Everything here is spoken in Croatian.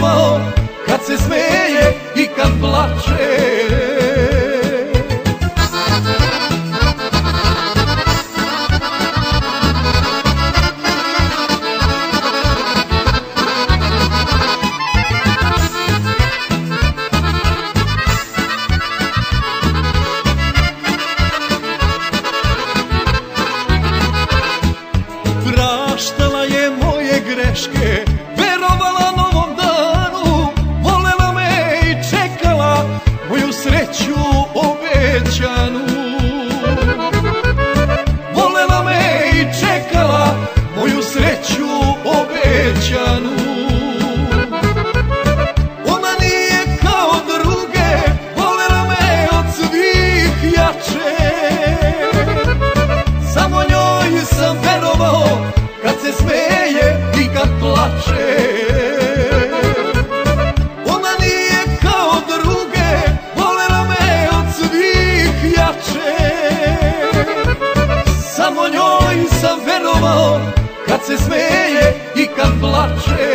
verovao kad se smeje i kad plače. Praštala je moje greške, verovala novom danu, volela me i čekala moju sreću obećanu. Volela me i čekala moju sreću obećanu. Ona nije kao druge, volela me od svih jače. Samo njoj sam verovao kad se smeje i kad plače. Ona nije kao druge, volela me od svih jače. Samo njoj sam verovao kad se smeje i kad plače.